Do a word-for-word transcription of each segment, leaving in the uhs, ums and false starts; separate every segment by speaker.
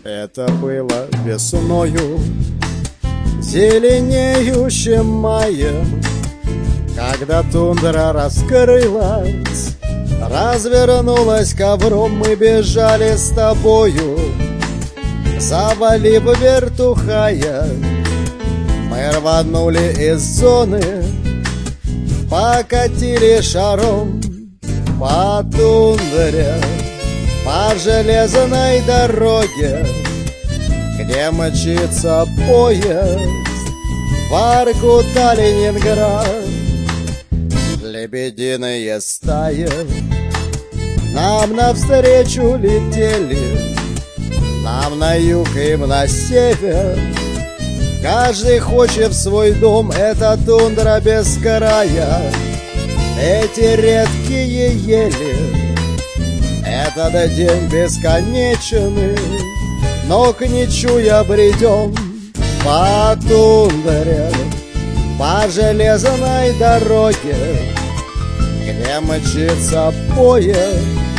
Speaker 1: Это было весною, зеленеющим маем, когда тундра раскрылась, развернулась ковром. Мы бежали с тобою, завалив вертухая. Мы рванули из зоны, покатили шаром по тундре, по железной дороге, где мчится поезд Воркута-Ленинград. Лебединые стаи нам навстречу летели, нам на юг и на север. Каждый хочет в свой дом, эта тундра без края, эти редкие ели. Этот день бесконечный, но к ничуя бредем по тундре, по железной дороге, где мчится поезд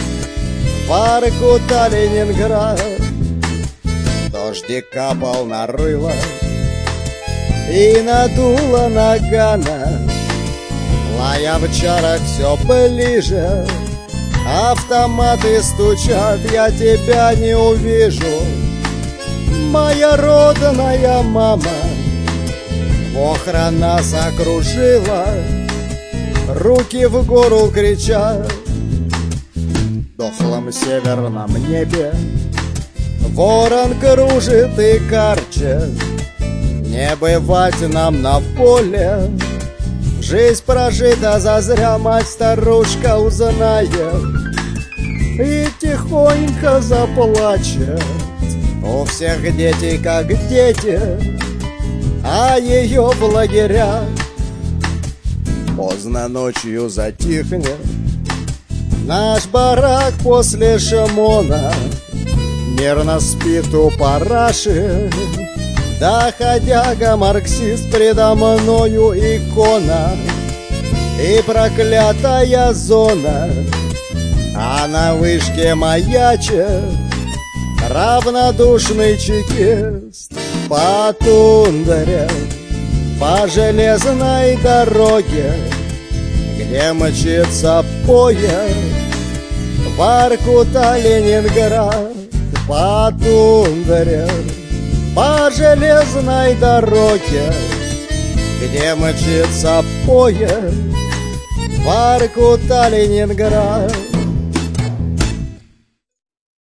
Speaker 1: Воркута-Ленинград. Дождик капал на рыло и надуло нагана, лая в чарах все ближе. Автоматы стучат, я тебя не увижу, моя родная мама. Охра нас окружила, руки в гору кричат. В дохлом северном небе ворон кружит и карчет. Не бывать нам на поле, жизнь прожита зазря. Мать старушка узнает и тихонько заплачет. У всех дети как дети, а ее в лагерях. Поздно ночью затихнет наш барак после шмона, мирно спит у параши доходяга марксист. Предо мною икона и проклятая зона, а на вышке маячит равнодушный чекист. По тундре, по железной дороге, где мчится поезд Воркута-Ленинград. По тундре, по железной дороге, где мчится поезд Воркута-Ленинград.